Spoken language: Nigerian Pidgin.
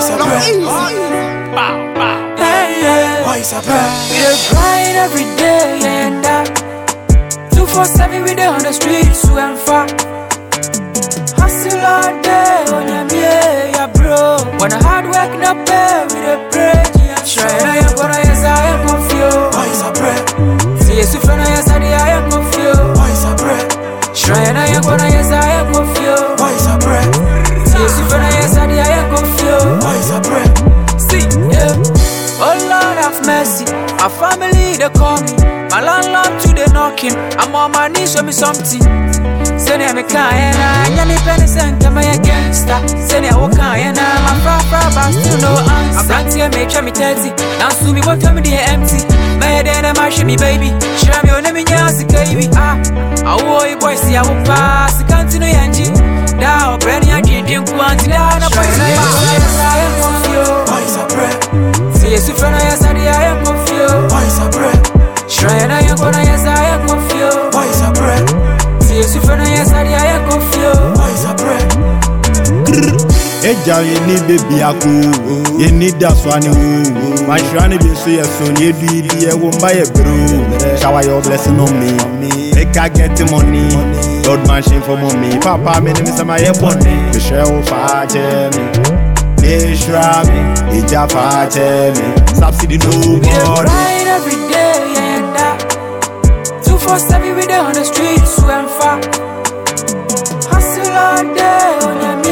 Boys are bread. Bow, bow. Hey, yeah. Boys are bread. We dey grind every day, yeah, and that 247 we dey on the streets to and far. Hustle all day, on your yeah, bro. When the hard work no pay, we dey pray. Try I am gonna yes, I am confused. Boys are bread. See you friend, yes, I am confused. Boys are bread. Try I am gonna yes, I am confused. Boys are bread. See you friend, yes, I am confused. Boys are bread. See, yeah. Oh Lord have mercy, my family they call me. My landlord today knocking, I'm on my knees, show me something. Send me kind, and me penny send to my gangster. Send me kind, I'm far, but still no answer. I'm not here, make sure me 30. Now sue me, what time they empty. My head and I'm me baby. Share me on me, yes, baby. I want boy, see I will pass. Continue, Angie. Now, Benny, I didn't want to die. Boys are bread. See you friend, yes, I am confused. Boys are bread. Try and I am gonna, yes, I am confused. Boys are bread. See you friend, yes, I am confused. Boys are bread. Eja you need baby aku, you need that one. My shrine be so yes, so you do it, you won't buy a bro. Shower your blessing on me. Make I get the money. Lord machine for mommy. Papa, me name is my money. The shell fat me. Shrami, Eja fat me. Subsidy no We dey more. grind every day, yeah, and that 247 we dey on the streets to and far. Hustle all day, on your